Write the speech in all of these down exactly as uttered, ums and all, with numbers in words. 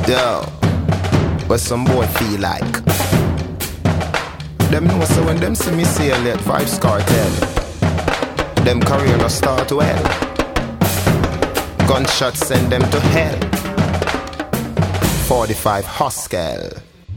Yo, what some boy feel like? Them know so when them see me sail at Vybz Kartel, them career no start well. Gunshots send them to hell. forty-five Huskel.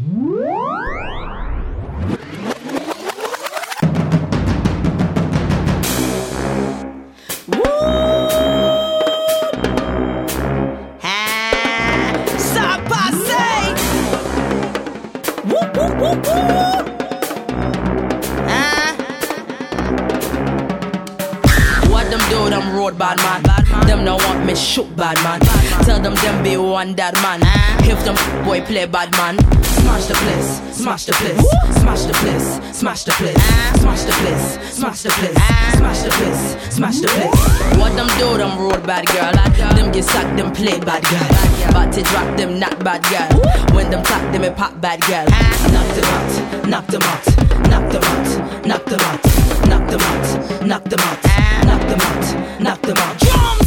Bad man, bad man. Them no want me shoot bad man. Bad man. Tell them them be one that man. Ah. If them boy play bad man, smash the place, smash the place, smash the place, smash the place, ah. smash the place, smash the place, ah. smash the place, smash the place. What them do? Them road bad girl. Bad girl. Them get sacked, them play bad girl. Bad girl. But to drop them not bad girl. Woo. When them tap them a pop bad girl. Ah. Knock them out, knock them out, knock them out, knock them out, knock them out, knock them out, ah. knock them out. Knock them out. Drums!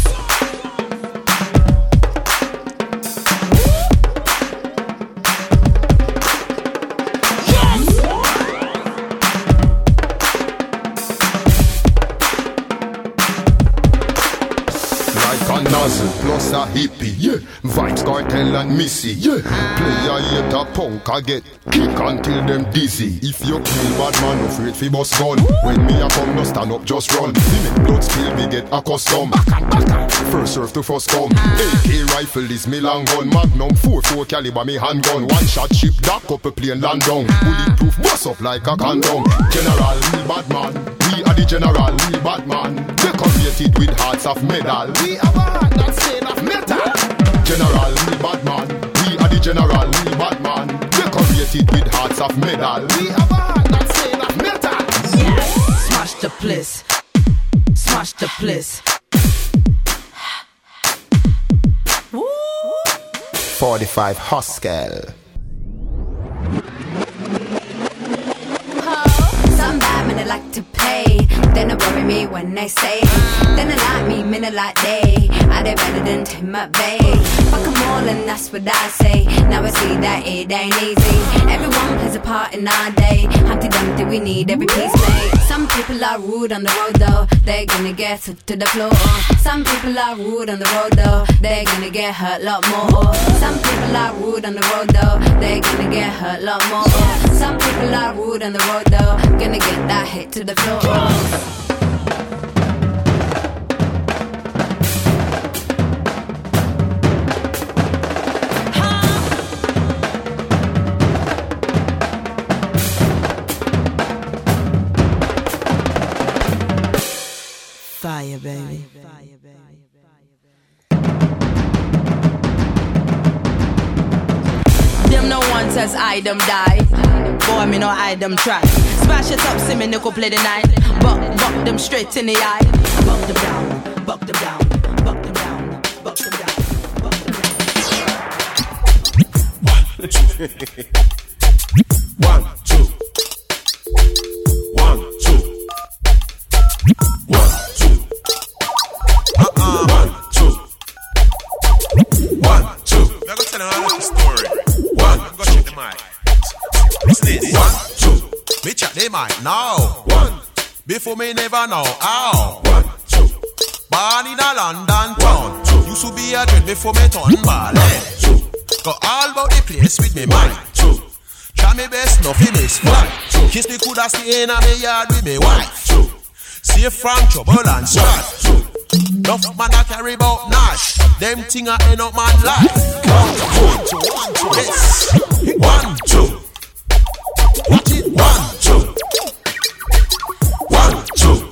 Nozzle plus a hippie, yeah. Vybz Kartel and Missy, yeah. Play a hate a punk, I get kick until them dizzy. If you kill bad man, no afraid fi bust gun. When me a come, no stand up, just run. See me blood spill, me get accustomed. First serve to first come. A K rifle is me long gun. Magnum four four caliber me handgun. One shot ship, dock up a plane land down. Bulletproof bust up like a condom. General, real bad man. We are the general, real bad man. Decorated with hearts of medal. We are one that's made of metal. General, real bad man. We are the general, real bad man. Decorated with hearts of medal. We are one that's made of metal. Yes. Smash the place. Smash the place. forty-five Huskel. Some bad men they like to pay. Then they worry me when they say. Then they like me, men they like they. Are they better than Tim up, babe? Fuck them all and that's what I say. Now I see that it ain't easy. Everyone plays a part in our day. Humpty Dumpty, we need every piece made. Some people are rude on the road though. They're gonna get to the floor. Some people are rude on the road though. They're gonna get hurt a lot more. Some people are rude on the road though. They're gonna get hurt a lot more. Some people are rude on the road though. Gonna get that hit to the floor. Fire, baby. Them no one says I them die. Boy, me no I them try. Smash it up, see me nickel play the night. Buck, buck them straight in the eye. Buck them down, buck them down, buck them down, buck them down, buck them down. One, two. One, two. One, two. Uh-uh. One, two. One, two. I'm gonna tell you another story. One, I'm gonna check the mic. Listen this. One, two. Me check the mic now. One. Before me never know how. One, two. Born in a London town. Two. Used to be a dread before me turn ballet. Two. Got all about the place with me mind. Two. Try me best, nothing is fine. Two. Kiss me coulda stay in a me yard with me wife. Two. Safe from trouble and strife. Two. Enough man a carry bout Nash. Them thing a end up man life. One, two, one, two, yes. One, two. Watch it, one, two. One, two.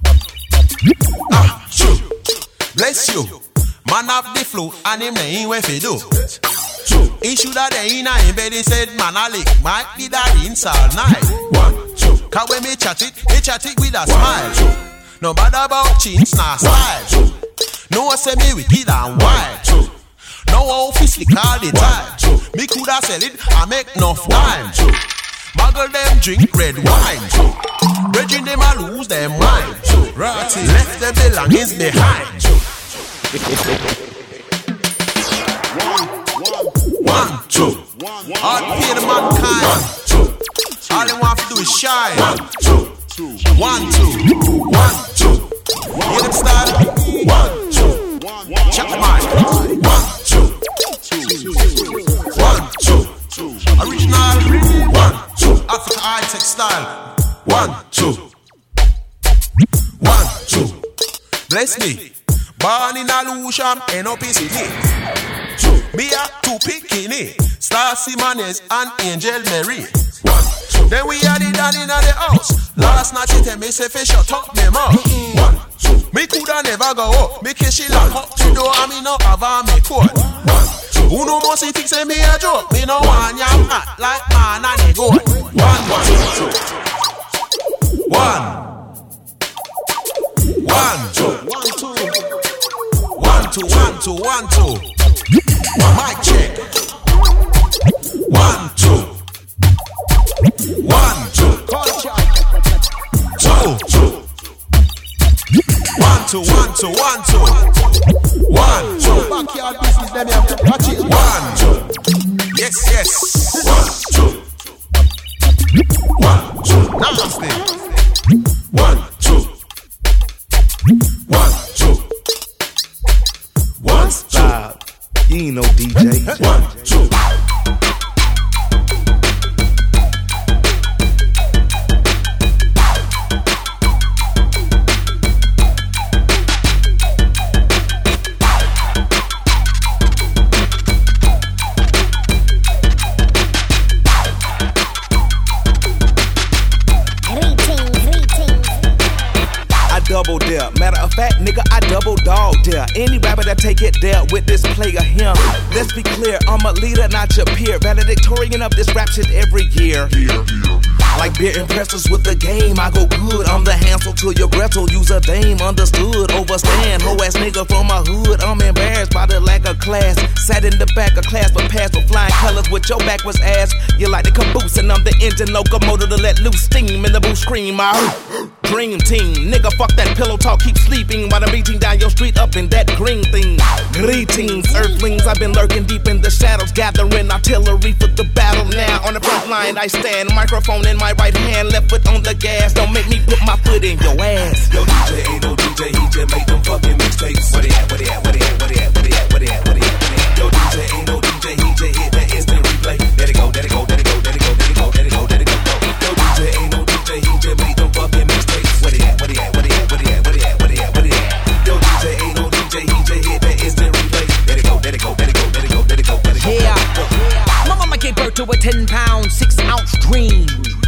Ah, two. Bless you. Man have the flu and him ain't where fi do. Two. He shoulda dey in a him bed. He said man a lick might be that inside night. One, two. Cause when me chat it, me chat it with a smile. Two. No bother about chins, nah style. Two. No say me wicked and wild. Two. No office lick all the time. Two. Me coulda sell it and make enough time. Two. Muggle them drink red wine. Two. Bridging them a lose them mind. Two. Right. Left them belongings behind. Two. One, one, One, two. All pay the mankind. One, two. All they want to do is shine. One, two. One, two. One, two. Hear them start? One, two. Check the mic. One, two. One, two. Original. One, two. Africa high-tech style. One, two. One, two. Bless me. Born in Alusham, end up in Sydney. Two. Me a two bikini. Star Simones and Angel Mary. One, two. Then we had it down in the house. Last night she tell me say fi shut up me mouth. One, two. Me coulda never go up. Me case she lock up the door and me no have a me coat. One, two. Who no more see think say me a joke? Me no want yam hot like man and a goat. One, one, two. One. One, two. One, two. One, two, one, two, one, two. One, mic check. One, two. One, two. Two, two. One, two, one, two, one, two. One, two. Backyard business, let me have to watch it. One, two. Yes, yes. One, two. One, two. Nasty. One, two. One, two. One, stop. You ain't no D J. One, two. Double dare. Matter of fact, nigga, I double dog dare. Any rapper that take it there with this player him. Let's be clear, I'm a leader, not your peer. Valedictorian of this rap shit every year. Yeah, yeah. Like beer impressors with the game, I go good. I'm the Hansel to your Gretel. Use a dame, understood, overstand. Hoe ass nigga from my hood. I'm embarrassed by the lack of class. Sat in the back of class, but passed with flying colors. With your back was ass. You like the caboose, and I'm the engine locomotive to let loose steam in the booth scream. I dream team, nigga, fuck that pillow talk, keep sleeping while I'm beating down your street up in that green thing. Greetings, earthlings, I've been lurking deep in the shadows, gathering artillery for the battle. Now on the front line I stand, microphone in my right hand, left foot on the gas. Don't make me put my foot in your ass. Yo, D J ain't no D J, he just make them fucking mixtapes. Where they at, where they at, where they at, where they at, where they at, where they at, where they at. Yo, D J ain't no D J, he just hit that instant replay. Let it go, let it go, let it go, let it go, let it go, let it go, let it go. Yo, D J ain't no D J, he just make them fucking mixtapes. Where they at, where they at, where they at, where they at, where they at, where they at, where they at. Yo, D J ain't no D J, he just hit that instant replay. Let it go, let it go, let it go, let it go, let it go, let it go. Yeah, my mama gave birth to a ten pound, six ounce dream.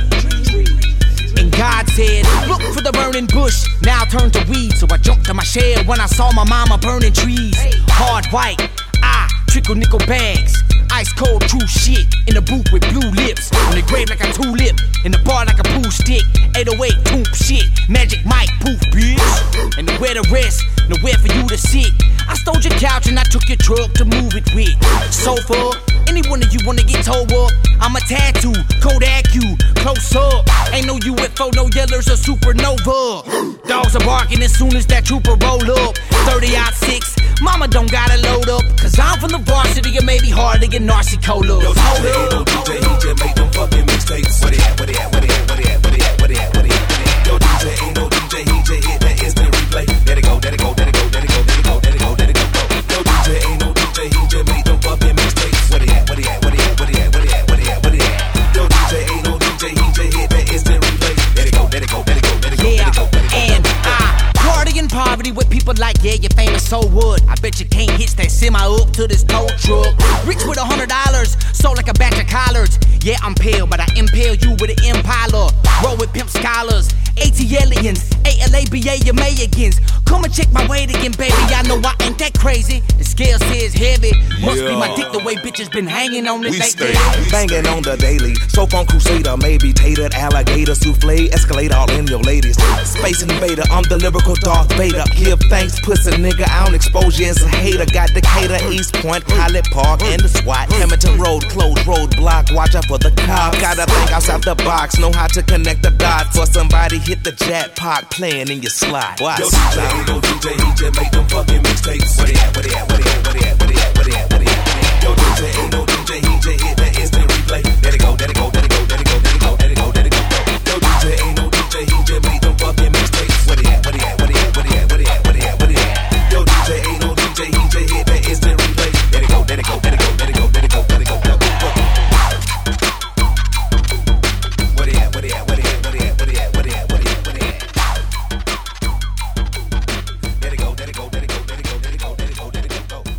And God said, look for the burning bush, now turn to weed. So I jumped to my shed when I saw my mama burning trees. Hard white, I trickle nickel bags. Ice cold true shit in the booth with blue lips. On the grave like a tulip, in the bar like a pool stick. eight oh eight toomp shit, Magic Mike poof bitch. And nowhere to rest, nowhere for you to sit. I stole your couch and I took your truck to move it with. Sofa, any one of you wanna get towed up? I'm a tattoo, Kodak you, close up. Ain't no U F O, no yellers or supernova. Dogs are barking as soon as that trooper roll up. thirty ought six, mama don't gotta load up. Cause I'm from the varsity, it may be hard to get Narcy Cola. Yo, D J ain't no D J, he just make them fucking mixtapes. Where they at, where they at, where they at, where they at, where they at, where they at, where they at, where they at. Yo, D J ain't no D J, he just hit that instant replay. Let it go, let it go, let it go, let it go, let it go, let it go, let it go. Yo, D J ain't no D J, he just make them fucking mixtapes. Where they at, where they at, where they at, where they at, where they at, where they at, where they at. Yo, D J ain't no D J, he just hit that instant replay. Let it go, let it go, let it go, let it go, let it go, let it go. And I party in poverty with people like, yeah, you're famous, so what? I bet you can't hitch that semi up to this tow truck. Rich with a hundred dollars, sold like a batch of collards. Yeah, I'm pale, but I impale you with an Impala. Roll with pimp scholars, ATLians, A L A B A, you Mayagans. Come and check my weight again, baby, I know I ain't that crazy. The scale says heavy, must be my dick the way bitches been hanging on it lately. Banging on the daily, soap on Crusader, maybe tatered, alligator, souffle, escalate all in your ladies. Space invader, I'm the lyrical Darth Vader. Give thanks, pussy nigga, I don't expose you as a hater. Got Decatur, East Point, Pilot Park, and the SWAT. Hamilton Road, closed roadblock, watch out for the cops. Gotta think outside the box, know how to connect the dots. For somebody hit the jackpot playing in your slot. Watch. Yo, D J ain't no D J, he just make them fucking mixtapes. Where they at, where they at, where they at, where they at, where they at, where they at, where they at, where they at. Yo, D J ain't no D J, he just hit that instant replay. Let it go, let it go, let it go, let it go, let it go, let it go, let it go. Yo, D J ain't no D J, he just made them fucking mixtapes. Where they at? Where they at? Where they at? Where they at? Where they at? Where they at? Where they at? Yo, D J ain't no D J, he just hit that instant replay. Let it go, let it go, let it go, let it go, let it go, let it go, let it go. Where they at? Where they at? Where they at? Where they at? Where they at? Where they at? Where they at? Where they at? Let it go, let it go, let it go, let it go, let it go, let it go, let it go, go.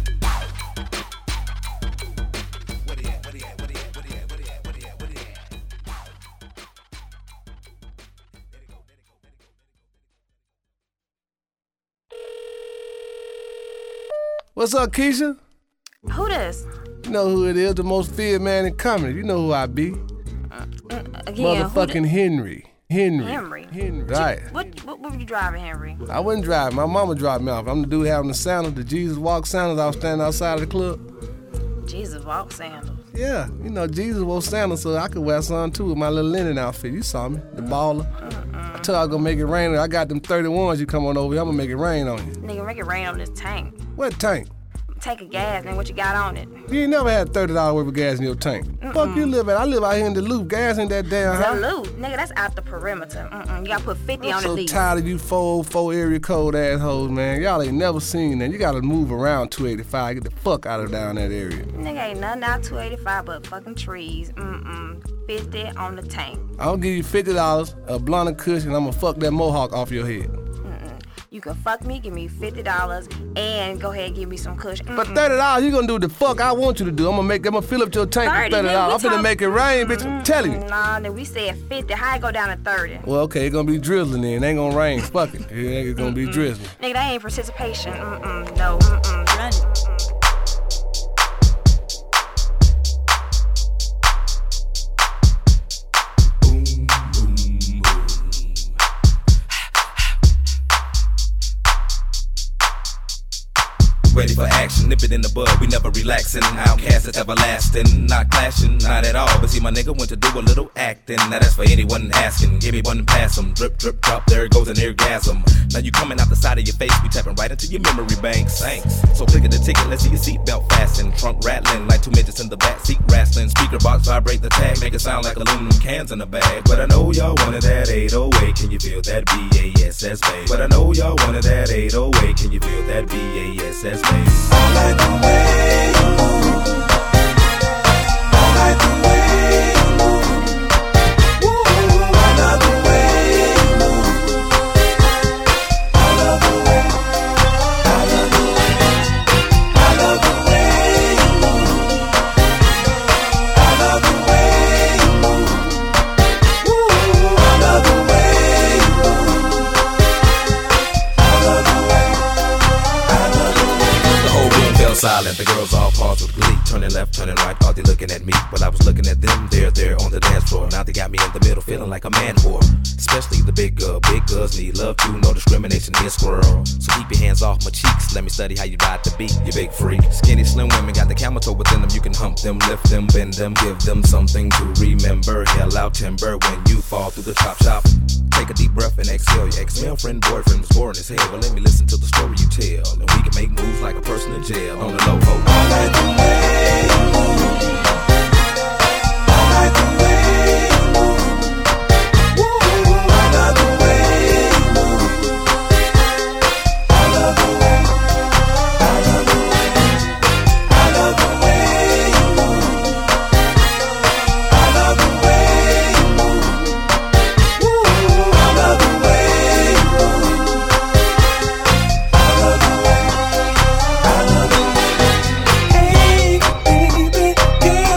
Where they at? Where they at? Where they at? Where they at? Where they at? Where they at? Where they at? Let it go, let it go, let it go. What's up, Keisha? Who this? You know who it is, the most feared man in comedy. You know who I be. Again, Motherfucking Henry. Henry. Henry. Henry. Right. What, what, what were you driving, Henry? I wasn't driving. My mama dropped me off. I'm the dude having the sandals, the Jesus walk sandals. I was standing outside of the club. Jesus walk sandals. Yeah, you know, Jesus wore sandals, so I could wear some too with my little linen outfit. You saw me, the baller. I told you I was gonna make it rain. I got them thirty-ones. You come on over here, I'm gonna make it rain on you. Nigga, make it rain on this tank. What tank? Tank of gas, and what you got on it? You ain't never had thirty dollars worth of gas in your tank. Mm-mm. Fuck you live at? I live out here in the loop. Gas ain't that damn high. Duluth, nigga, that's out the perimeter. Mm-mm. You gotta put fifty I'm on so the lease. tired of you four oh four area code assholes, man. Y'all ain't never seen that. You gotta move around two eighty-five. Get the fuck out of down that area. Nigga, ain't nothing out two eighty-five but fucking trees. Mm-mm. fifty on the tank. I'll give you fifty dollars, a blunt of kush, and I'm gonna fuck that mohawk off your head. You can fuck me, give me fifty dollars, and go ahead and give me some kush. Mm-mm. For thirty dollars, you gonna do the fuck I want you to do. I'm gonna make, I'm gonna fill up your tank for thirty dollars. I'm finna talk- make it rain, bitch. I'm telling you. Nah, then we said fifty. How it go down to thirty? Well, okay, it's gonna be drizzling then. It ain't gonna rain. Fuck it. It ain't gonna be drizzling. Nigga, that ain't participation. Mm-mm. No. Mm-mm. Run. Mm-mm. Ready for action, nip it in the bud, we never relaxing. Outcast is everlasting, not clashing, not at all. But see, my nigga went to do a little acting. Now that's for anyone asking. Give me one and pass 'em. Drip, drip, drop, there goes an orgasm. Now you coming out the side of your face, we tapping right into your memory banks. Thanks. So click at the ticket, let's see your seatbelt fasten. Trunk rattling like two midgets in the back seat wrestling. Speaker box vibrate the tag, make it sound like aluminum cans in a bag. But I know y'all wanted that eight oh eight, can you feel that B A S S bass? But I know y'all wanted that eight oh eight, can you feel that B A S S bass? I like the way you move. I like the way you move. Ooh, I love the way you move. I love the way. I love the way. I love the way you move. I love the way you move. Ooh, I love the way you move. I love the way. Fell silent, the girls all paused with glee. Turning left, turning right, thought they looking at me. But I was looking at them, they're there on the dance floor. Now they got me in the middle, feeling like a man whore. Especially the big girl, big girls need love too. No discrimination here, squirrel. So keep your hands off my cheeks, let me study how you ride the beat, you big freak. Skinny, slim women got the camel toe within them. You can hump them, lift them, bend them, give them something to remember. Hell out timber when you fall through the chop shop. Take a deep breath and exhale. Your ex-girlfriend, boyfriend was boring as hell. Well, let me listen to the story you tell, and we can make moves like a person in jail. On the low, ho. I like the way you move. I like the way you move. Ooh, I love the way you move. I love the way. I love the way. I love the way you move. I love the way you move. Ooh, I love the way you move. I love the way. I love the way. Hey, baby, girl.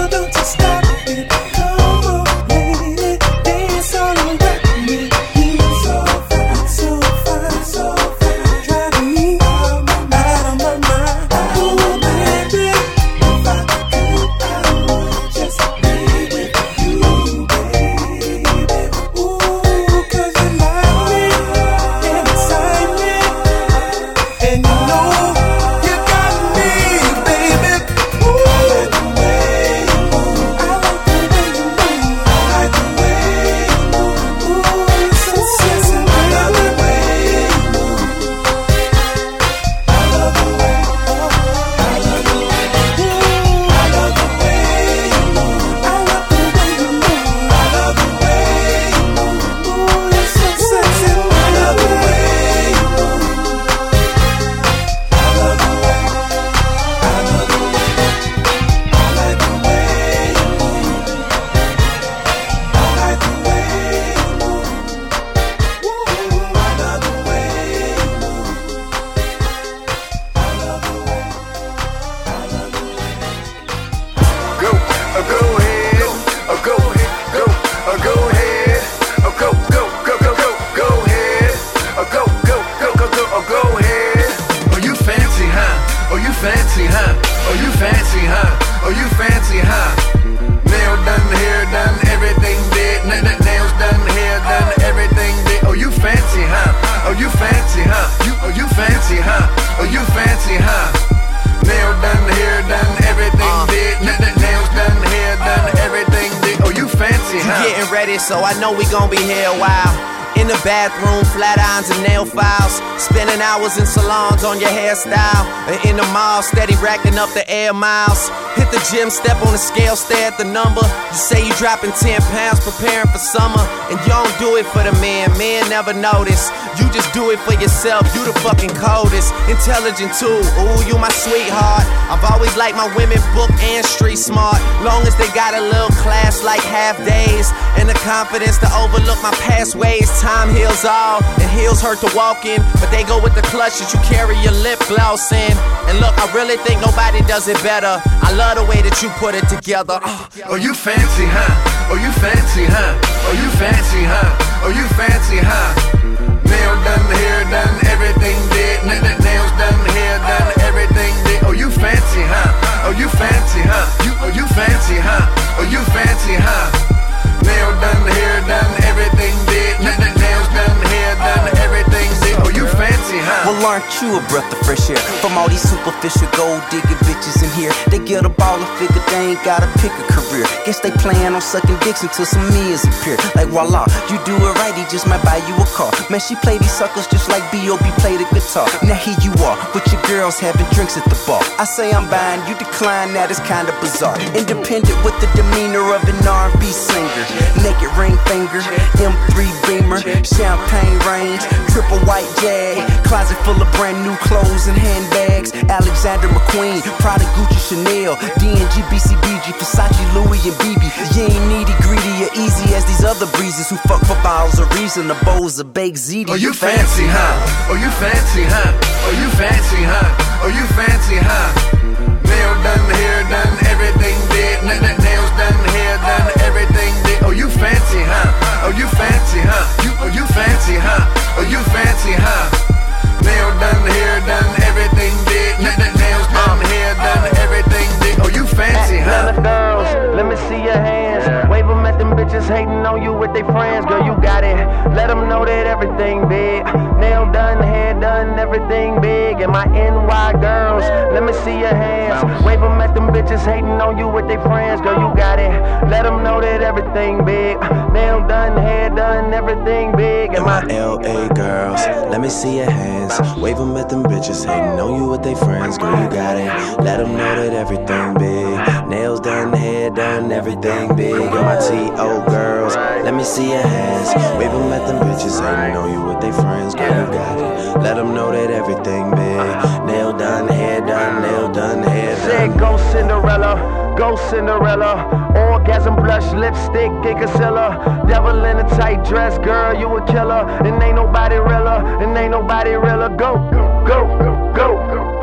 so I know we gon' be here a while. In the bathroom, flat irons and nail files. Spending hours in salons on your hairstyle. And in the mall, steady racking up the air miles. Hit the gym, step on the scale, stare at the number. You say you dropping ten pounds, preparing for summer. And you don't do it for the men, men never notice. You just do it for yourself, you the fucking coldest. Intelligent too, ooh, you my sweetheart. I've always liked my women book and street smart. Long as they got a little class like half days. And the confidence to overlook my past ways. Time heals all, and heels hurt to walk in. But they go with the clutch that you carry your lip gloss in. And look, I really think nobody does it better. I love the way that you put it together. Oh, oh you fancy, huh? Oh, you fancy, huh? Oh, you fancy, huh? Oh, you fancy, huh? Nail done, hair done, everything did. Nails done, hair done, everything did. Oh, you fancy, huh? Oh, you fancy, huh? You, oh, you fancy, huh? Oh, you fancy, huh? Nail done, hair done, everything did. Nails done, hair done, everything did. Oh, you fancy, huh? Well, aren't you a breath of fresh air? From all these superficial gold digging bitches in here, they get a baller figure, they ain't gotta pick a career. Guess they plan on sucking dicks until some meals appear. Like voila, you do it right, he just might buy you a car. Man, she play these suckers just like B O B play the guitar. Now here you are, with your girls having drinks at the bar. I say I'm buying, you decline, that is kinda bizarre. Independent with the demeanor of an R and B singer. Naked ring finger, M three Beamer, champagne range, triple white Jag, closet full of brand new clothes and handbags. Alexander McQueen, Prada, Gucci, Chanel, D and G, B C B G, Versace, Louis and B B. You ain't needy, greedy, or easy as these other breezes who fuck for bottles of reason, the bowls of baked ziti. Oh, you fancy, huh? Oh, you fancy, huh? Oh, you fancy, huh? Oh, you fancy, huh? Nail done, hair done, everything did. Nails done, hair done, everything did. Oh, you fancy, huh? Oh, you fancy, huh? You, oh, you fancy, huh? Oh, you fancy, huh? Nail done, hair done, everything did. Nails done, hair done, everything did. Oh, you fancy, huh? Atlanta girls, let me see your hands. Wave them at them bitches hating on you with their friends. Girl, you got it. Let them know that everything big. Nail done, hair done, everything big. And my N Y girls, let me see your hands. Wave them at them bitches hating on you with their friends. Girl, you got it. Let them know that everything big. Nail done, hair done, everything big. And my L A girls, let me see your hands. Wave them at them bitches hating on you with their friends. Girl, you got it. Let them know that everything big. Nails done, hair done, everything big. And my T O girls, let me see your hands. Wave them at them bitches hating on you with their friends. Girl, you got it. Let them know that everything big. Nail done, hair done, nail done, hair done. Said go Cinderella, go Cinderella. Orgasm blush, lipstick, and concealer. Devil in a tight dress, girl, you a killer. And ain't nobody realer, and ain't nobody realer. Go, go, go, go,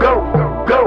go, go,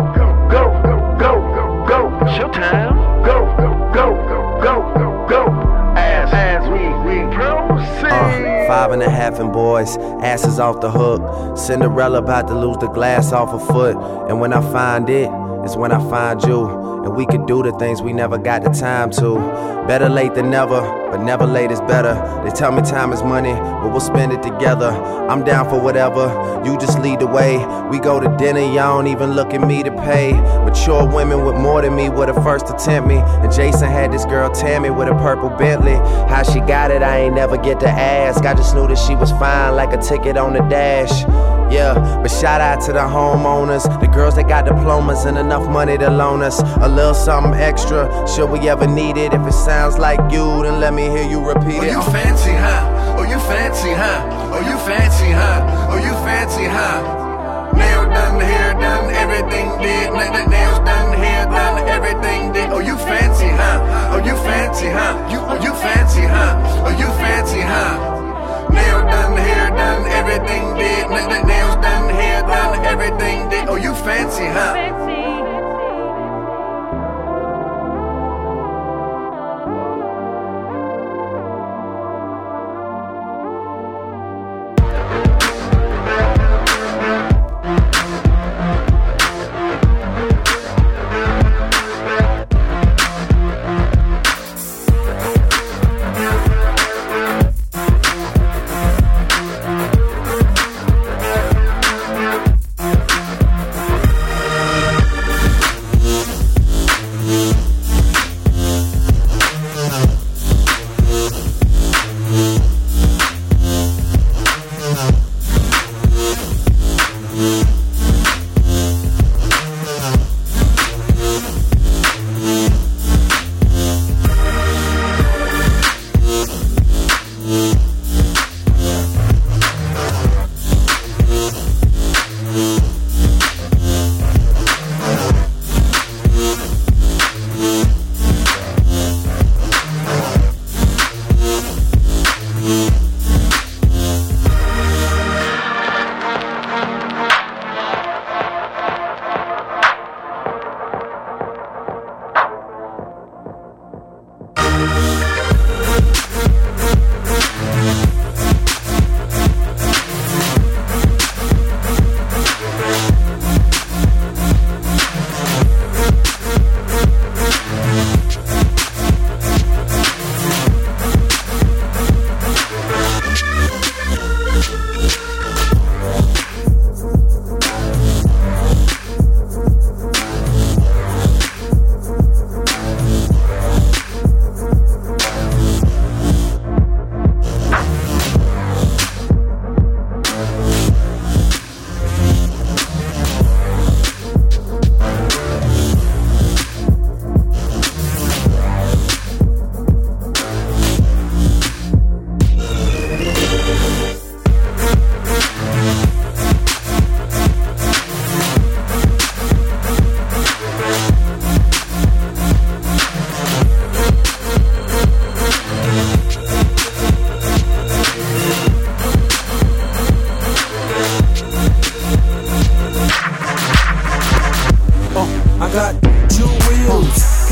go, go, go. Showtime. Go, go, go, go, go. As, as we, we proceed. Uh, five and a half and boys, asses off the hook. Cinderella about to lose the glass off her foot. And when I find it, it's when I find you. And we can do the things we never got the time to. Better late than never, but never late is better. They tell me time is money, but we'll spend it together. I'm down for whatever, you just lead the way. We go to dinner, y'all don't even look at me to pay. Mature women with more than me were the first to tempt me. And Jason had this girl Tammy with a purple Bentley. How she got it, I ain't never get to ask. I just knew that she was fine, like a ticket on the dash. Yeah, but shout out to the homeowners, the girls that got diplomas and enough money to loan us a little something extra, should we ever need it. If it sounds like you, then let me hear you repeat it. Oh, you fancy, huh? Oh, you fancy, huh? Oh, you fancy, huh? Oh, you fancy, huh? Nail done, hair done, everything did. Nails done, hair done, everything did. Oh, you fancy, huh? Oh, you fancy, huh? You, oh, you fancy, huh? Oh, you fancy, huh? Nail done, hair done, everything did. Nails done, hair done, everything did. Oh, you fancy, huh?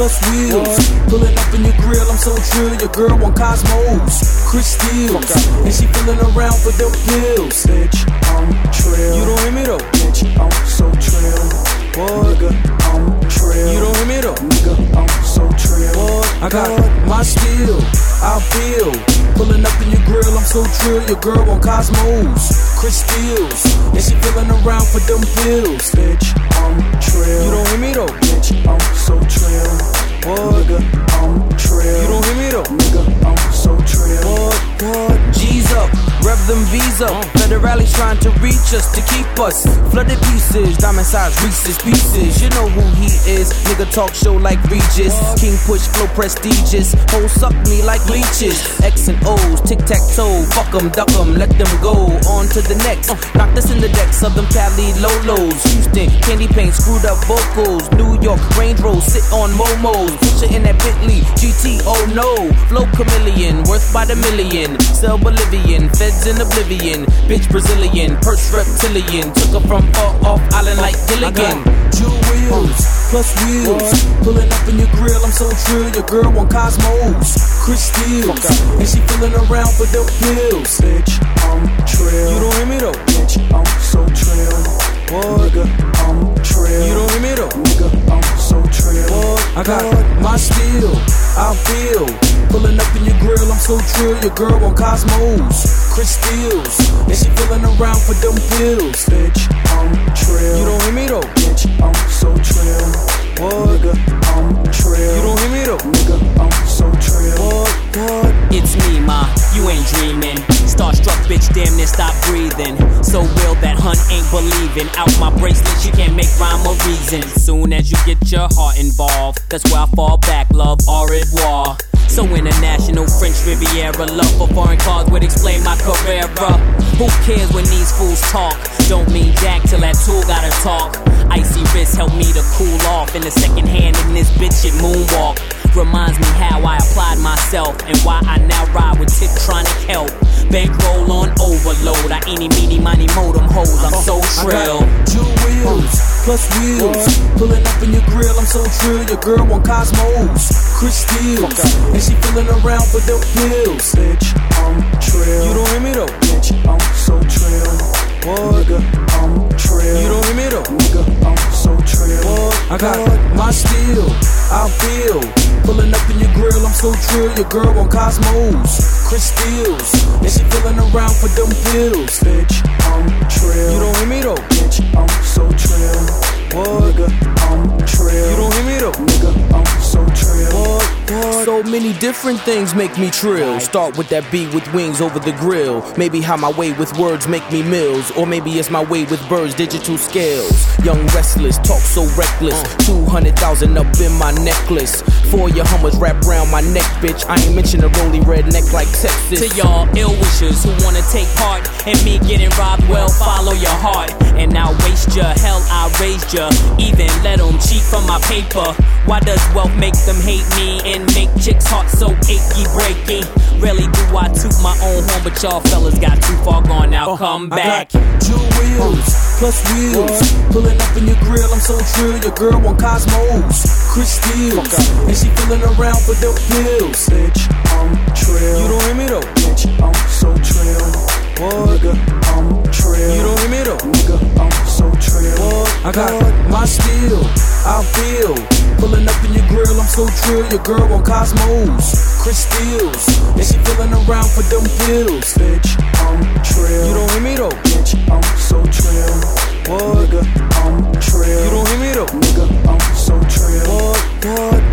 plus wheels. Pulling up in your grill, I'm so trill. Your girl want Cosmos, Chris Steels, and she feeling around for them pills. Bitch, I'm trill. You don't hear me though. Bitch, I'm so trill. What? Nigga, I'm trill. You don't hear me though. Nigga, I'm so trill. What? I got my steel, I feel. Pulling up in your grill, I'm so trill. Your girl want Cosmos, Chris Steels, and she feeling around for them pills. Bitch, I'm trill. You don't hear me though. Bitch, I'm so trill. What? Nigga, I'm trill. You don't hear me though. Nigga, I'm so trill. What? What? G's up, rev them V's up. Federale's trying to reach us to keep us flooded pieces, diamond size Reese's pieces. You know who he is. Nigga talk show like Regis. King push flow prestigious. Hoes suck me like leeches. X and O's, tic tac toe. Fuck 'em, duck 'em, let them go. On to the next. Knock this in the decks of them Cali Lolos. Houston, candy paint, screwed up vocals. New York, Range Road, sit on Momos. Put you in that Bentley, G T, oh no. Flow chameleon, worth by the million. Sell Bolivian, feds in oblivion. Bitch Brazilian, purse reptilian. Took her from far off island like Gilligan. Two wheels, plus wheels. Pulling up in your grill, I'm so trill. Your girl want Cosmos, Chris Steels, and she feeling around for them pills. Bitch, I'm trill. You don't hear me though. Bitch, I'm so trill. What? Nigga, I'm trill. You don't hear me though. Nigga, I'm so trill. What? I got my steel, I feel. Pulling up in your grill, I'm so trill. Your girl want Cosmos, Chris Steels, and she feeling around for them pills. Bitch, I'm trill. You don't hear me though. Bitch, I'm so trill. What? Nigga, I'm trill. You don't hear me though. Nigga, I'm so trill. What? What? It's me, ma, you ain't dreaming. Starstruck bitch, damn near stop breathing. So real that hun ain't believing. Out my bracelet, she can't make rhyme or reason. Soon as you get your heart involved, that's where I fall back, love, au revoir. So international, French Riviera. Love for foreign cars would explain my career. Who cares when these fools talk? Don't mean jack till that tool gotta talk. Icy wrist help me to cool off. In the second hand in this bitch it moonwalk. Reminds me how I applied myself and why I now ride with Tiptronic help. Bankroll on overload. I eeny meeny miny modem hoes. I'm so trill. Two wheels, plus wheels. Pulling up in your grill, I'm so trill. Your girl want Cosmos, Chris Steels, and she feeling around for them pills. Bitch, I'm trill. You don't hear me though. Bitch, I'm so trill. What? Nigga, I'm trill. You don't hear me though. Nigga, I'm so trill. What? I got my steel, I feel. Pulling up in your grill, I'm so trill. Your girl want Cosmos, Chris Steels, and she feeling around for them pills. Bitch, I'm trill. You don't hear me though. Bitch, I'm so trill. What? Nigga, I'm trill. You don't hear me though. Nigga, I'm so trill. What? What? So many different things make me trill. Start with that beat with wings over the grill. Maybe how my way with words make me mills. Or maybe it's my way with birds, digital scales. Young restless, talk so reckless. Two hundred thousand up in my necklace. Four your hummers wrap around my neck, bitch. I ain't mention a rolly redneck like Texas. To y'all ill wishers who wanna take part in me getting robbed, well, follow your heart. And I'll waste ya, hell, I raised ya. Even let them cheat from my paper. Why does wealth make them hate me and make chicks' hearts so achy breaky? Rarely do I toot my own horn, but y'all fellas got too far gone now. Come back. Two wheels, plus wheels. Pulling up in your grill, I'm so trill. Your girl want Cosmos, Chris Steels, and she feeling around for them pills. Bitch, I'm trill. You don't hear me though. Bitch, I'm so trill. What? Nigga, I'm trill. You don't hear me though. Nigga, I'm so trill. What? I got my steel, I feel. Pulling up in your grill, I'm so trill. Your girl want Cosmos, Chris Steels, and she feeling around for them pills. Bitch, I'm trill. You don't hear me though. Bitch, I'm so trill. What? Nigga, I'm trill. You don't hear me though. Nigga, I'm so trill. What? What?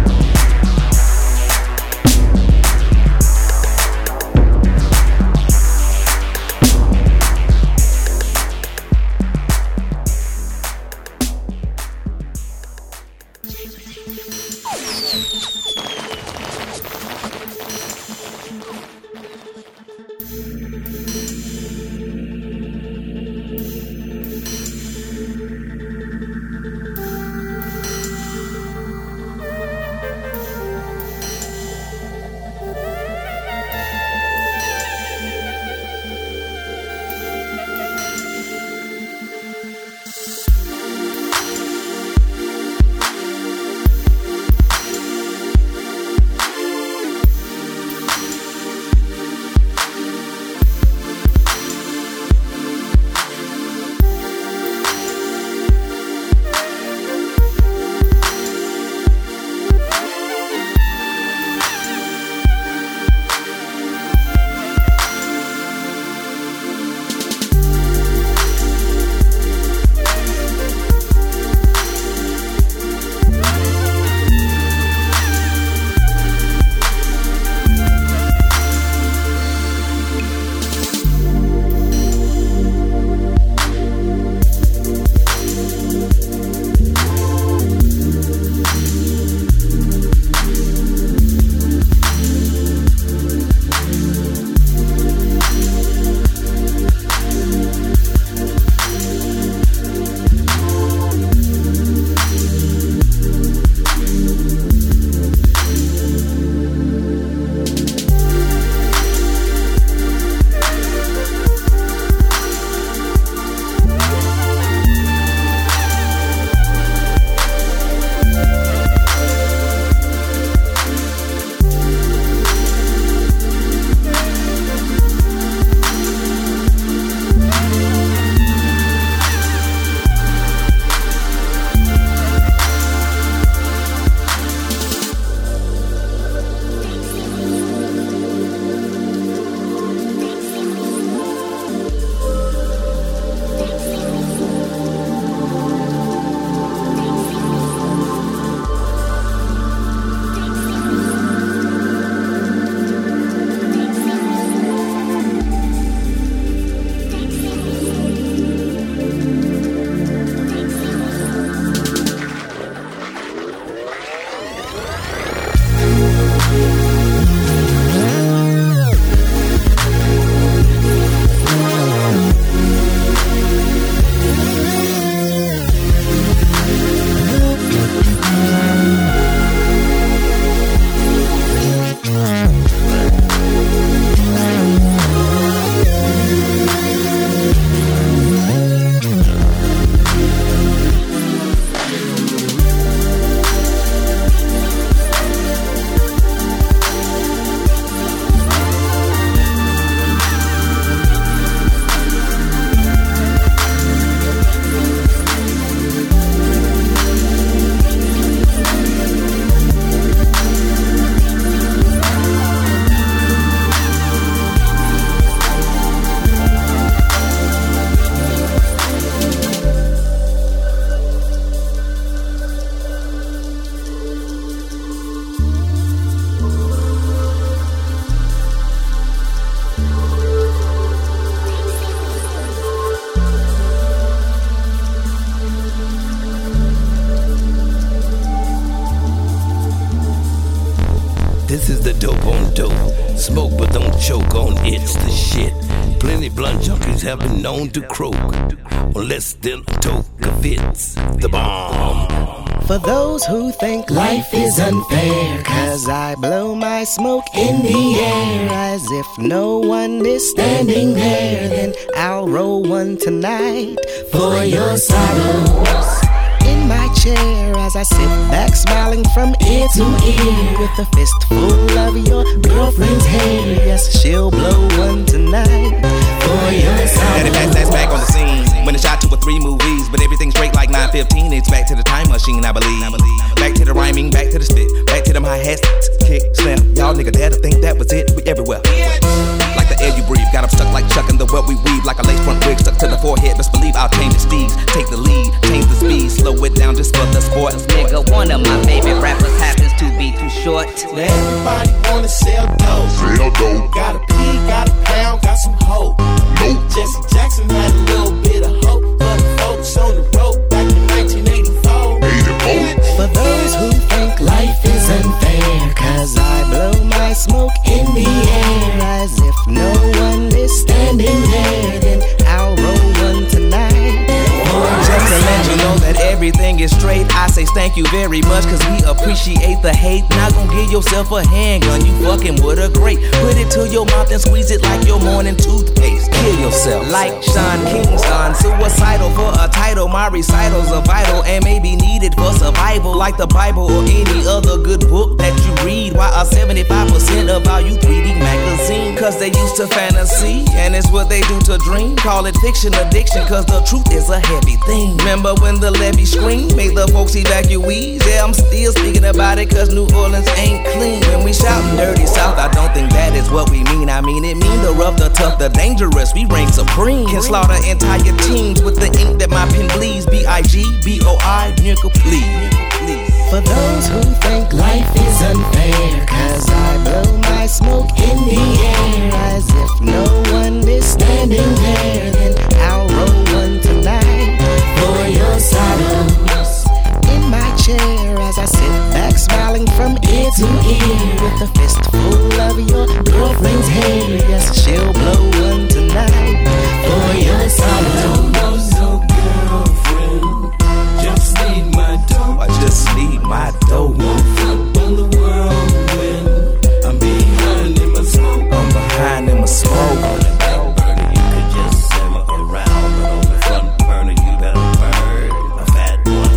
Smoke but don't choke on it's the shit. Plenty blunt junkies have been known to croak, unless they'll toke if it's the bomb. For those who think life is unfair, cause I blow my smoke in the air as if no one is standing there, then I'll roll one tonight for your sorrows. In my chair as I sit back smiling from ear to ear with a fistful of your girlfriend's hair. Yes, she'll blow one tonight for your sorrows. Daddy Pat, that's back on the scene. When it shot two or three movies, but everything's straight like nine fifteen. It's back to the time machine, I believe. Back to the rhyming, back to the spit, back to them hi-hats, kick, slam. Y'all nigga dare to think that was it, we everywhere. Like the air you breathe, got 'em stuck like Chuck in the web we weave. Like a lace front wig stuck to the forehead, best believe I'll change the steeds. Take the lead, change the speed, slow it down just for the sport. Nigga, one of my favorite rappers happens to be too short. Now everybody wanna sell dope. Sell dope. Got a pig, got a pound, got some hope. Nope. Jesse Jackson had a little bit of hope for the folks on the road back in nineteen eighty-four. For those who think life is unfair, cause I blow my smoke in the air as if no one is standing there, then I'll roll one tonight. Just to let you know that everything is straight, I say thank you very much, cause we appreciate the hate. Not gon' give yourself a handgun, you fucking with a great. Put it to your mouth and squeeze it like your morning toothpaste. Kill yourself like Sean Kingston. Suicidal for a title, my recitals are vital and may be needed for survival, like the Bible or any other good book that you read. Why a seventy-five percent of all you three D magazine? Cause they used to fantasy, and it's what they do to dream. Call it fiction addiction, cause the truth is a heavy thing. Remember when the levee screamed, made the folks evacuees? Yeah, I'm still speaking about it, cause New Orleans ain't clean. When we shoutin' dirty South, I don't think that is what we mean. I mean it mean the rough, the tough, the dangerous, we reign supreme. Can slaughter entire teams with the ink that my pen bleeds. B I G B O I, nigga, please. For those who think life is unfair, cause I blow my smoke in the air as if no one is standing there, then I'll roll one tonight for your sorrows. In my chair as I sit back smiling from ear to ear with a fistful of your girlfriend's hair. Yes, she'll blow one tonight for your sorrows. No girlfriend, just need my dough. I just need my dough. Flip on the whirlwind, I'm behind in my smoke. I'm behind in my smoke. On the back burner, you could just simmer around, but on the front burner, you better burn a fat one.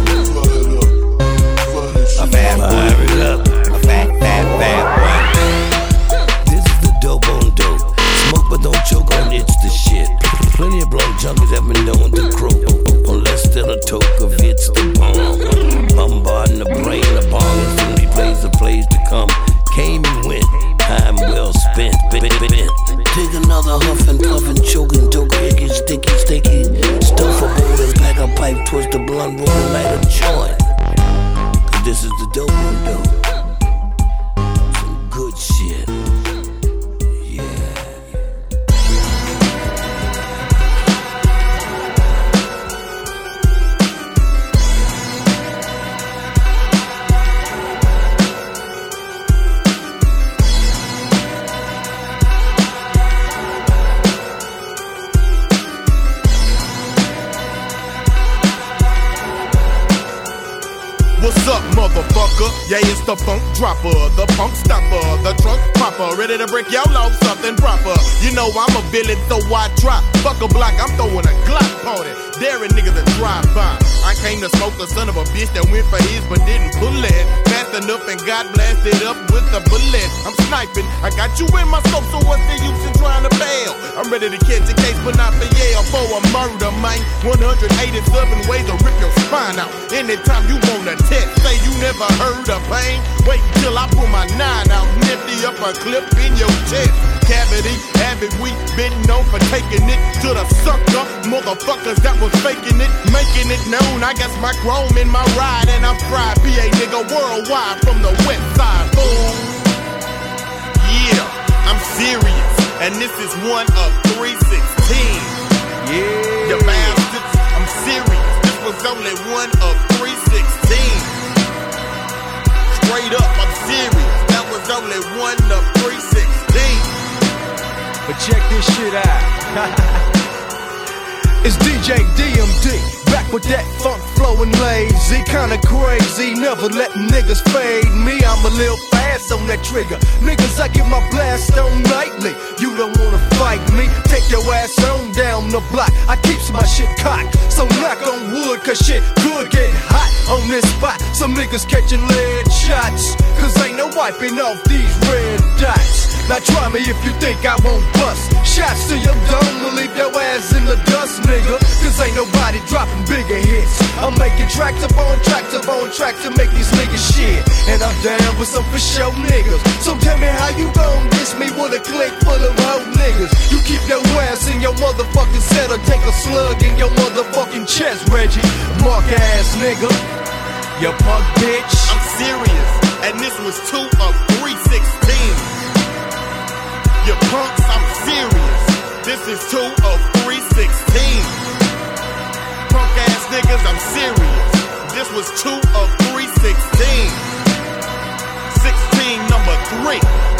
A fat one. A fat, fat, fat one. This is the dope on dope. Smoke but don't choke on it's the shit. Plenty of blunt junkies have been known to croak, unless they're a toke of it's the bomb. Bombarding the brain, the bong is when we plays the plays to come. Came and went, time well spent. Bent, bent. Take another huff and puff and choke and doke, it gets sticky, sticky. Stuff a bowl and pack a pipe, twist the blunt, roll and light a joint. Cause this is the dope on dope. Some good shit. What's up, motherfucker? Yeah, it's the funk dropper, the punk stopper, the trunk popper, ready to break your loaf, something proper. You know I'm a villain, so I drop. Fuck a block, I'm throwing a Glock party. Daring niggas to drive by. I came to smoke the son of a bitch that went for his but didn't pull it. Fast enough and got blasted up with a bullet. I'm sniping, I got you in my scope, so what's the use in trying to bail? I'm ready to catch a case, but not for Yale for a murder, man. one hundred eighty-seven ways to rip your spine out. Anytime you wanna test, say you never heard of pain. Wait till I pull my nine out, nifty up a clip in your chest. Cavity, avid, we been known for taking it to the sucker. Motherfuckers that was faking it, making it known. I got my chrome in my ride and I'm fried. P A nigga worldwide from the west side, fool. Yeah, I'm serious, and this is one of three sixteen. Yeah, you bastards, I'm serious. This was only one of three sixteen. Straight up, I'm serious. That was only one of three sixteen. sixteen. But check this shit out. It's D J D M D, back with that funk flowing lazy, kinda crazy, never letting niggas fade me. I'm a little fast on that trigger, niggas I get my blast on nightly. You don't wanna fight me, take your ass on down the block. I keeps my shit cocked, so knock on wood, cause shit could get hot on this spot. Some niggas catching lead shots, cause ain't no wiping off these red dots. Now try me if you think I won't bust. Shots to your dome will leave your ass in the dust, nigga. Cause ain't nobody dropping bigger hits. I'm making tracks upon tracks upon tracks to make these niggas shit. And I'm down with some for show niggas. So tell me how you gon' diss me with a clique full of old niggas. You keep your ass in your motherfucking set or take a slug in your motherfucking chest, Reggie. Mark ass nigga. You punk bitch. I'm serious, and this was two of three sixteens. You punks, I'm serious. This is two of three sixteen. Punk ass niggas, I'm serious. This was two of three sixteen. sixteen number three.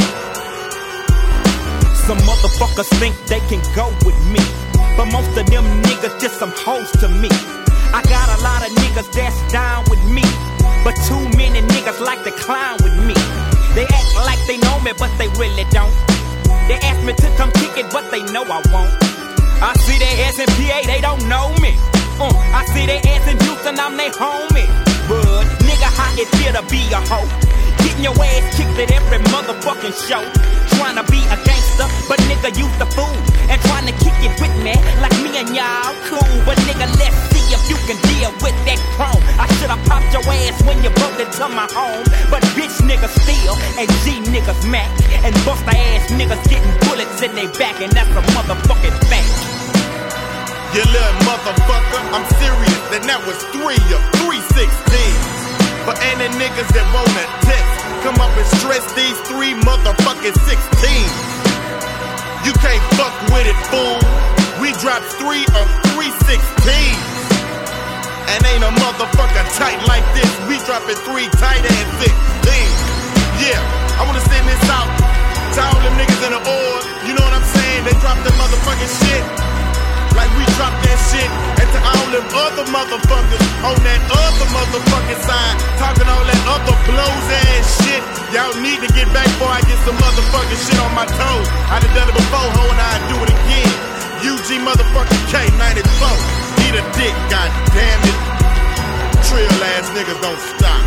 Some motherfuckers think they can go with me, but most of them niggas just some hoes to me. I got a lot of niggas that's down with me, but too many niggas like to clown with me. They act like they know me, but they really don't. They ask me to come kick it, but they know I won't. I see their ass in P A, they don't know me. Uh, I see their ass in Houston, I'm their homie. But nigga, how it feel to be a hoe? Getting your ass kicked at every motherfucking show. Trying to be a gangster, but nigga, you the fool. And trying to kick it with me, like me and y'all cool. But nigga, let's see if you can deal with that chrome. I should've popped your ass when you broke into my home. But bitch niggas steal, and G niggas mac. And bust ass niggas getting bullets in their back. And that's a motherfucking fact. You little motherfucker, I'm serious. Then that was three of three sixteens. For any niggas that wanna test, come up and stress these three motherfucking sixteens. You can't fuck with it, fool. We dropped three of three sixteens. And ain't a motherfucker tight like this. We dropping three tight ass sixteens. Yeah, I wanna send this out to all them niggas in the oil. You know what I'm saying? They dropped the motherfucking shit like we dropped that shit. And to all them other motherfuckers on that other motherfucking side talking all that other blows ass shit, y'all need to get back before I get some motherfucking shit on my toes. I done done it before, ho, and I'll do it again. U G motherfucking K ninety-four. Eat a dick, goddamn it. Trill ass niggas don't stop.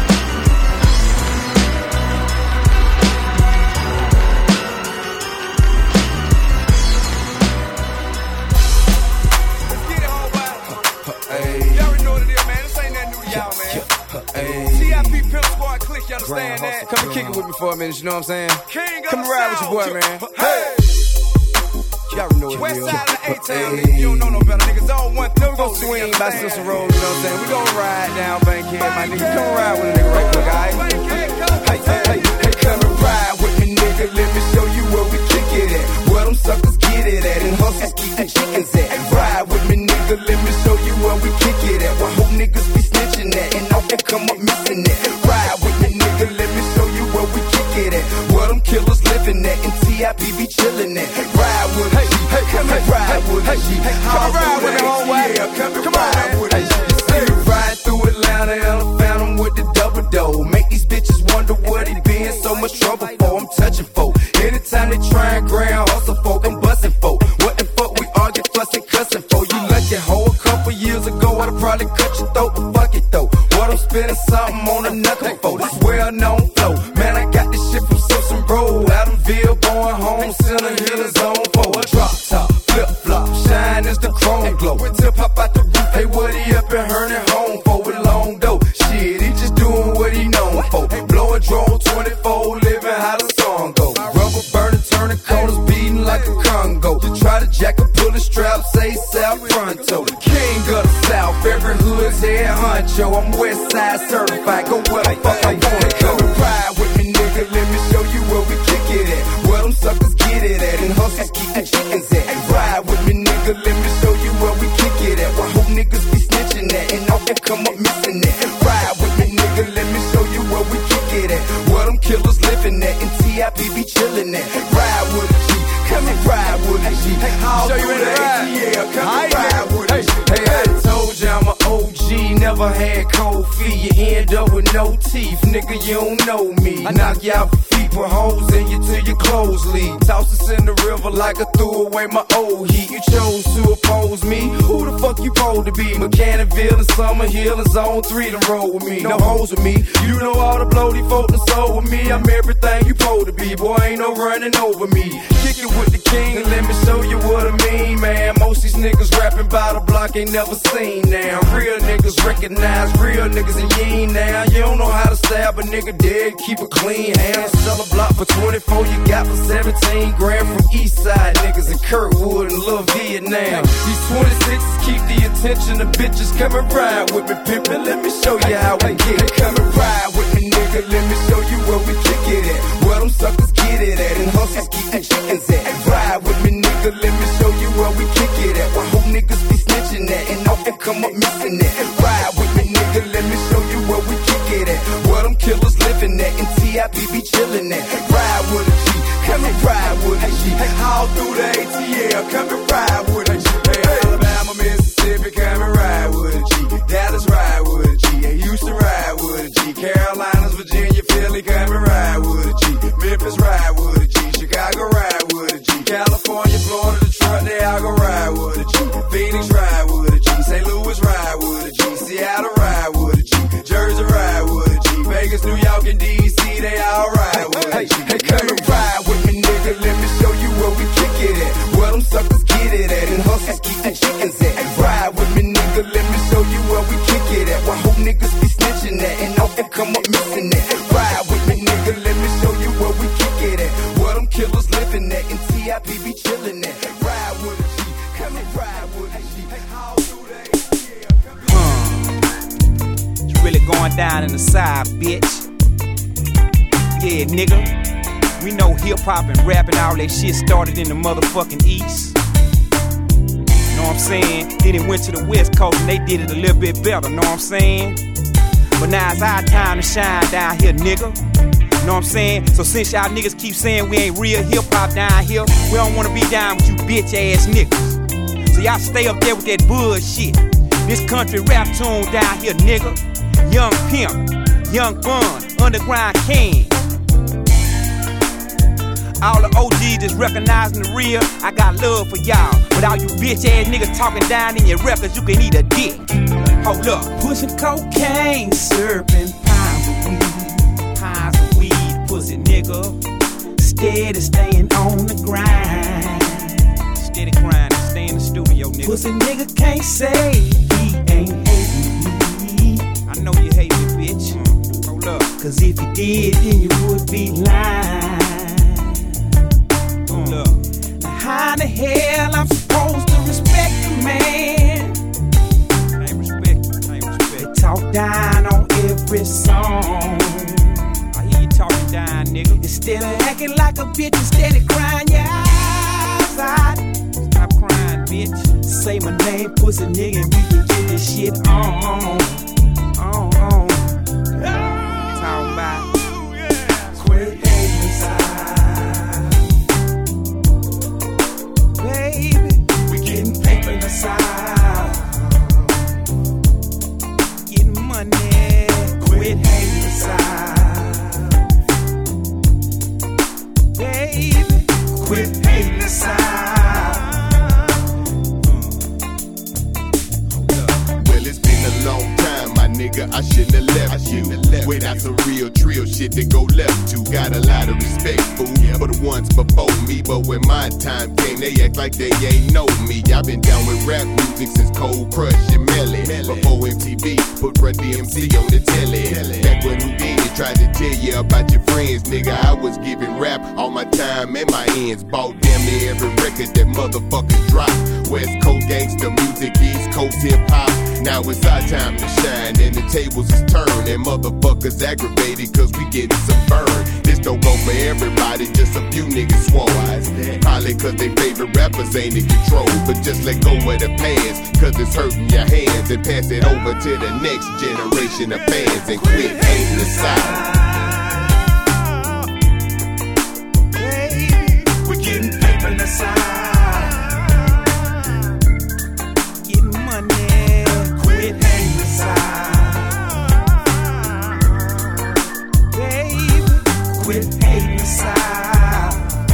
T I P Pimp Squad click, you understand that? Come and kick it with me for a minute, you know what I'm saying? King Come and ride with your boy, man. Hey! Y'all know what it is. West side of the A-Town, nigga, you don't know no better, niggas. All one thing. We gon' swing by Sister Road, you know what I'm saying? We gon' ride down Bankhead, my nigga. Come ride with a nigga right quick, alright? Hey, hey, hey, hey, come and ride with me, nigga. Let me show you where we kick it at. Where them suckers get it at, and hustlers keep the chickens at. Ride with me, nigga. Let me show you where we kick it at. Where hope niggas be snitching at, and I can come up missing it. Ride with me, nigga. Let me show you where we kick it at. Where them killers living at, and T I P be chillin' at. Ride with us, hey, come and ride with us. Come ride with the whole way. Come on, with us. Ride through Atlanta, and I found him with the double dough. Make these bitches wonder what he be in so much trouble for. I'm touching folk. Anytime they try and ground hustle folk, I'm busting folk. What the fuck we argue, fussing, cussing for? You lucky hoe. A couple years ago, I'd probably cut your throat, but fuck it though. What I'm spending something on a knuckle for. This well-known flow. Man, I got this shit from Simpson Road. Adamville, going home, Center Hill is on for a drop top, flip flop, shine as the chrome glow. Tip hop out the roof, hey, what he up and hurting home for with long dough. Shit, he just doing what he known for. Blowing drone twenty-four, living how the song go. Rubber burning, turning corners, beating like a Congo. Try to jack a pull the strap, say South Pronto. King of the South, every hood's head honcho. I'm West Side certified, go where the fuck I wanna go. Ride with me, nigga, let me show you where we kick it at. Where them suckers get it at, and hustlers keep the chickens at. Ride with me, nigga, let me show you where we kick it at. Where hope niggas be snitching at, and I can come up missing it. Ride with me, nigga, let me show you where we kick it at. Where them killers living at, and T I I P be chillin' at. Ride with a G, come and ride with a G. How Show you through ready the to ride. A T L, come and Aight, ride with a G. hey, Hey, I told you I'm an O G, never had cold feet. You end up with no teeth, nigga, you don't know me. I knock you out for feet, put holes in you till your clothes leave. Toss us in the river like I threw away my old heat. You chose to oppose me, who the fuck you supposed to be? Mechanicsville and Summer Hill and Zone three to roll with me. No hoes with me, you know all the bloody folk that sold with me. I'm everything you supposed to be, boy, ain't no running over me. Kick it with the king and let me show you what I mean, man. Most these niggas rapping by the block ain't never seen now. Real niggas recognize real niggas and you ain't now. You don't know how to stab a nigga dead, keep a clean hand. Sell a block for twenty-four, you got for seventeen grand from Eastside niggas in Kirkwood and Little Vietnam. These twenty-sixes keep the attention of bitches. Come and ride with me, pimpin', let me show you how we get it. Come and ride with me, nigga, let me show you where we kick it at. Where them suckers get it at and hustlers keep the chickens at. Ride with me, nigga, let me show you where we kick it at. Where whole niggas be snitching at and often come up missing it. Ride with me, nigga, let me show you where we kick it at. Where them killers living at and T I P be chillin' at. Ride with a G, come and ride with a G. All through the A T L, come and ride with a G. Hey, Alabama, Mississippi, come and ride with a G. Dallas, ride with a G. Hey, Houston, ride with a G. Carolinas, Virginia, Philly, come and ride with a G. Memphis, ride with a G. Chicago, ride with a G. California, Florida, Detroit, they all go ride with a G. Phoenix, ride with a G. Saint Louis, ride with a G. Seattle, ride with a G. Jersey, ride with a G. Vegas, New York, and D C, they all ride with a G. Hey, come and ride with me, nigga, let me show you where we kick it at. Where them suckers get it at and hustlers keep the chickens at. Ride with me, nigga, let me show you where we kick it at. Where whole niggas be snitching at and often come up missing it. Ride with me, nigga, let me show you where we kick it at. Where them killers living at and T I P be chillin' at. Ride with a G, come and ride with a G. All through the A T L, come and Uh, it's really going down in the side, bitch. Yeah, nigga. We know hip hop and rap and all that shit started in the motherfucking East. Know what I'm saying? Then it went to the West Coast and they did it a little bit better, know what I'm saying? But now it's our time to shine down here, nigga. Know what I'm saying? So since y'all niggas keep saying we ain't real hip hop down here, we don't wanna be down with you bitch ass niggas. So y'all stay up there with that bullshit. This country rap tune down here, nigga. Young Pimp, Young Bun, Underground King. All the O Gs just recognizing the real. I got love for y'all. But all you bitch ass niggas talking down in your records, you can eat a dick. Hold up. Pushing cocaine, serving pounds of weed. Pounds of weed, pussy nigga. Steady staying on the grind. Steady grinding, stay in the studio, nigga. Pussy nigga can't say he ain't hating me. I know you hate me, bitch. Mm. Hold up. Cause if you did, then you would be lying. Look, how the hell I'm supposed to respect a man? I ain't respect, I ain't respect. They talk down on every song. I hear you talking down, nigga. Instead of acting like a bitch, instead of crying your eyes out. Stop crying, bitch. Say my name, pussy nigga, and we can get this shit on. On, on. Talk about quit hating aside. Baby, we getting paper in the side. Getting money, quit hating the side. Baby, quit hating the side. Well, it's been a long time, my nigga, I shouldn't have left I you left without some real drill shit to go left to. Got a lot of respect, fool, yeah, for the ones before me. But when my time came, they act like they ain't know me. I've been down with rap music since Cold Crush and Melly. Before M T V, put Run D M C on the telly. Back when Houdini tried to tell you about your friends, nigga, I was giving rap all my time and my ends. Bought damn near every record that motherfuckers dropped. West Coast gangsta music, East Coast hip hop. Now it's our time to shine and the tables is turned. And motherfuckers aggravated cause we getting some burn. This don't go for everybody, just a few niggas swore. Probably cause they favorite rappers ain't in control. But just let go of the past, cause it's hurting your hands. And pass it over to the next generation of fans. And quit hating the side. aside. Getting money, quit hating aside. Baby, quit hating aside.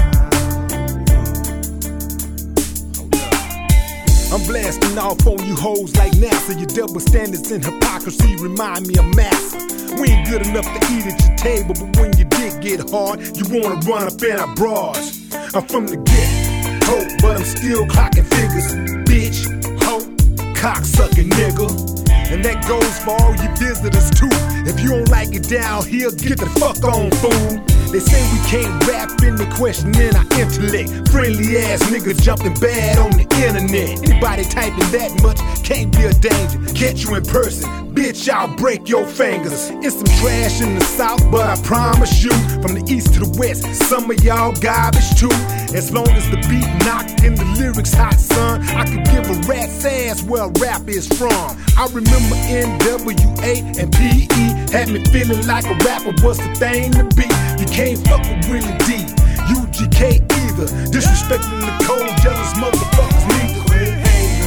I'm blasting off on you hoes like NASA. Your double standards and hypocrisy remind me of massa. We ain't good enough to eat at your table, but when your dick get hard, you wanna run up in our bras. I'm from the get-ho, but I'm still clocking figures. Bitch, hoe, cocksucking nigga. And that goes for all you visitors too. If you don't like it down here, get the fuck on, fool. They say we can't rap in the questioning our intellect. Friendly ass niggas jumping bad on the internet. Anybody typing that much can't be a danger. Catch you in person, bitch, I'll break your fingers. It's some trash in the south, but I promise you, from the east to the west, some of y'all garbage too. As long as the beat knocked and the lyrics hot, son, I could give a rat's ass where rap is from. I remember N W A and P E had me feeling like a rapper was the thing to be. You can't fuck with Willie D, U G K either. Disrespecting the cold, jealous motherfuckers neither. Quit hating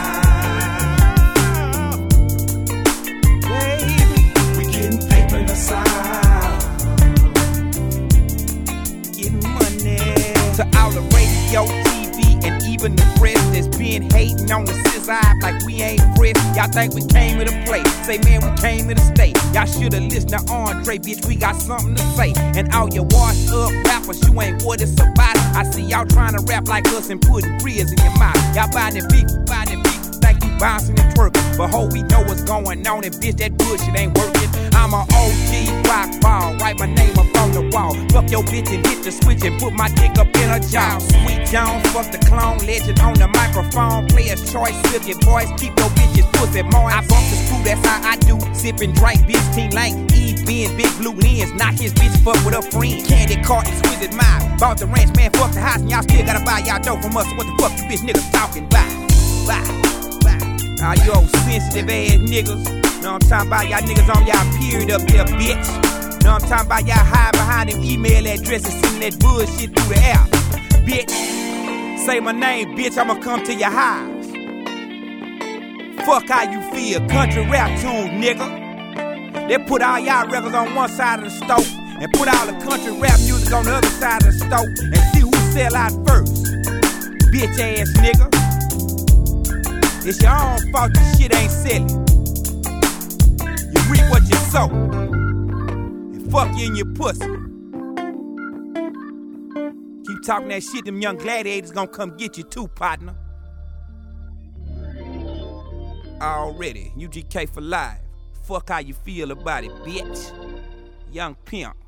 aside. Baby, we getting paper aside. Getting money. To all the radio, T V, and even the press that's been hating on the scissor like we ain't fresh. Y'all think we came here to play? Say, man, we came here to stay. Y'all shoulda listened to Andre, bitch, we got something to say. And all your washed up rappers, you ain't what it's about. I see y'all trying to rap like us and putting grills in your mouth. Y'all buying them big, buying them big, think you bouncing and twerking. But ho, we know what's going on, and bitch, that bullshit ain't working. I'm a O G rock ball, write my name up on the wall. Fuck your bitch and hit the switch and put my dick up in her jaw. Sweet Jones, fuck the clone, legend on the microphone. Player's choice, silky boys, keep your bitches pussy moist. I bump the screw, that's how I do. Sippin' drink, bitch, team like E, Ben, big blue lens. Knock his bitch, fuck with her friend. Candy cart, exquisite mind. Bought the ranch, man, fuck the house, and y'all still gotta buy y'all dough from us. So what the fuck you bitch niggas talking about? Bye, bye. All you old sensitive ass niggas. Know what I'm talking about? Y'all niggas on y'all period up there, bitch. Know what I'm talking about? Y'all hide behind them email addresses, sending that bullshit through the air. Bitch, say my name, bitch, I'ma come to your house. Fuck how you feel, country rap tunes, nigga. They put all y'all records on one side of the stove and put all the country rap music on the other side of the stove and see who sell out first. Bitch ass nigga. It's your own fault this shit ain't selling. You reap what you sow. And fuck you in your pussy. Keep talking that shit, them young gladiators gonna come get you too, partner. Already, U G K for life. Fuck how you feel about it, bitch. Young pimp.